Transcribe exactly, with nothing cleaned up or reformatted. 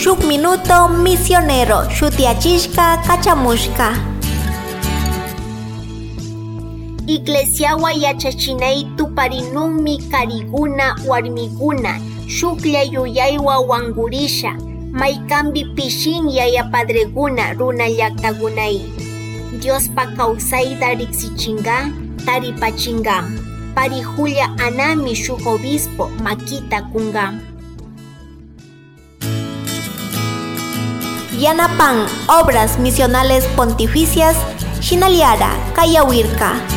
shuk minuto misionero shutiachishka kachamushka. Iglesiawa yachachinay tuparinunmi kariguna warmiguna shuklla yuyaywa wangurisha maykambi pishin yaya padreguna runa llaqtakunay. Diospa kawsayta riqsichinqa taripachinqa parijulla anami shuk obispo makita kunqa. Yanapan Obras Misionales Pontificias Shinaliara Kayawirka.